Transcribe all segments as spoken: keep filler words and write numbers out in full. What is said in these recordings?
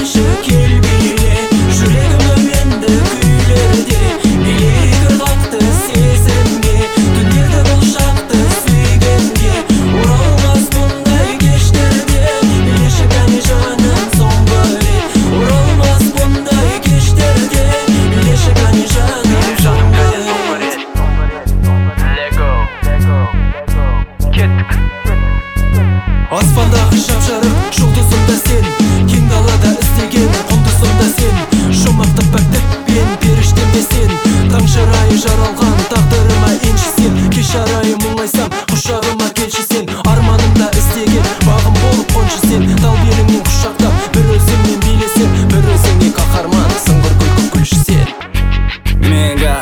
каршы келбейле, жүрегім енді күйлерде, билейік ырғақты сезімге, түнерді бұл шақты сүйгенге. Оралмас бұндай кештерде, билеші кәне жаным соңғы рет. Оралмас бұндай кештерде, билеші кәне жаным соңғы рет. Лего, кеттік. Аспандағы шап-жарық жұлдызымда сен, кең далада іздеген құндызымда сен. Жұмақты пәктікпен періштемде сен, таң шырайы жаралған тағдырыма енші сен. Кеш арайы мұңайсам құшағыма келші сен, арманымда іздеген бағым болып қоншы сен. Тал беліңнен құшақтап бір өзіңмен билесен, бір өзіңе қаһарман сыңғыр күлкі күлші сен. Мега,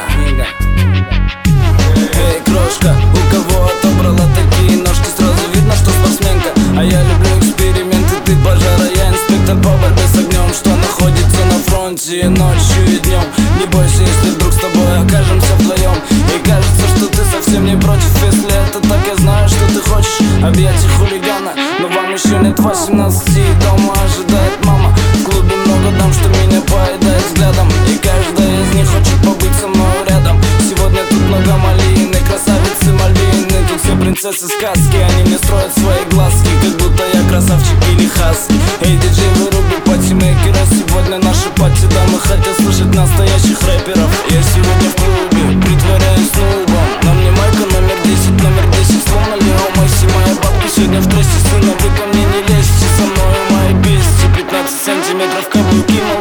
эй, крошка, у кого отобрала такие ножки, сразу видно, что спортсменка. А я люблю эксперименты, ты пожара, я инспектор по борьбе с огнем, что находится на фронте и ночью и днем. Не бойся, если вдруг с тобой окажемся вдвоем, и кажется, что ты совсем не против. Если это так, я знаю, что ты хочешь объятий хулигана, но вам еще нет восемнадцати, и дома ожидает мама. В клубе много дам, что меня поедает взглядом, и каждая из них хочет побыть со мной рядом. Сегодня тут много малины, красавицы Мальвины, тут все принцессы сказки, они мне строят свои глазки, как будто я красавчик или хаски. Эй, диджей, выруби патимейкера, сегодня наши пати дамы хотят слышать настоящих рэперов. Я сегодня в клубе, притворяюсь нубом, на мне майка номер десять, номер десять, словно Лео Месси. Моя бабка сегодня в трессе, сына, вы ко мне не лезьте, со мной мои песни, пятнадцать сантиметров каблуки,